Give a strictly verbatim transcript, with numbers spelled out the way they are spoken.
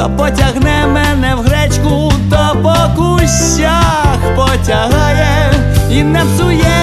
та потягне мене в гречку, то по кущах потягає і не псує